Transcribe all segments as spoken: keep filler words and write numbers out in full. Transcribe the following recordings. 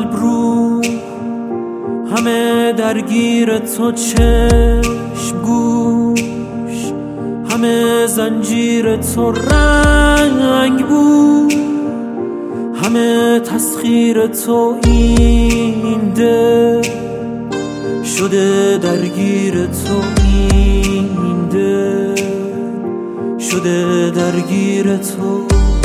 قلب رو همه درگیر تو، چشم گوش همه زنجیر تو، رنگ بود همه تسخیر تو، این دل شده درگیر تو، این دل شده درگیر تو.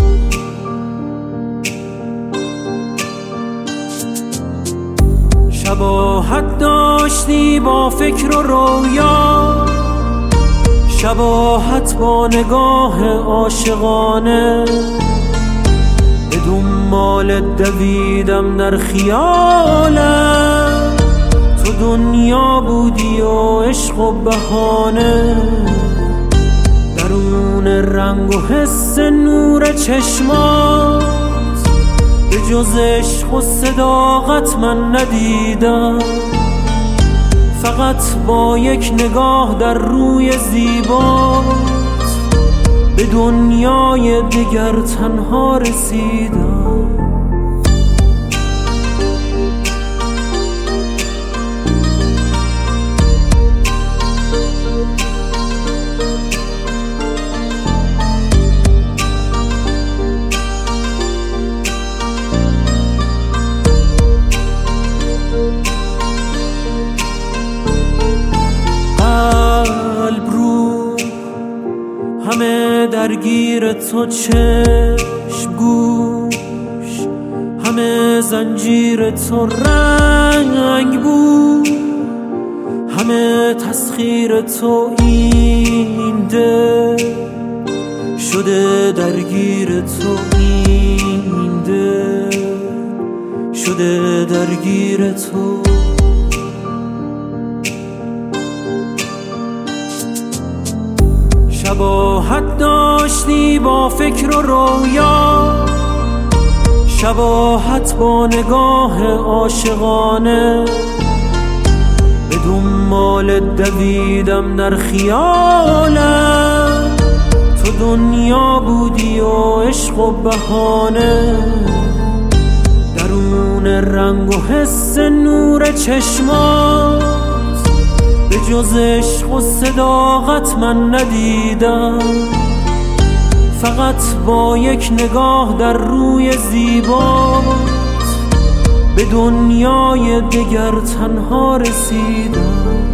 شباهت داشتی با فکر و رویا، شباهت با نگاه عاشقانه، به دنبال دویدم در خیالم، تو دنیا بودی و عشق و بهانه، درون رنگ و حس نور چشمات، به جز عشق و صداقت من ندیدم، فقط با یک نگاه در روی زیبات، به دنیای دیگر تنها رسیدم. همه درگیر تو، چشم گوش همه زنجیر تو، رنگ بود همه تسخیر تو، این دل شده درگیر تو، این دل شده درگیر تو. شباهت داشتی با فکر و رویا، شباهت با نگاه عاشقانه، به دنبال دویدم در خیالم، تو دنیا بودی و عشق و بهانه، درون رنگ و حس نور چشمات، به جز عشق و صداقت من ندیدم، فقط با یک نگاه در روی زیبات، به دنیای دیگر تنها رسیدم.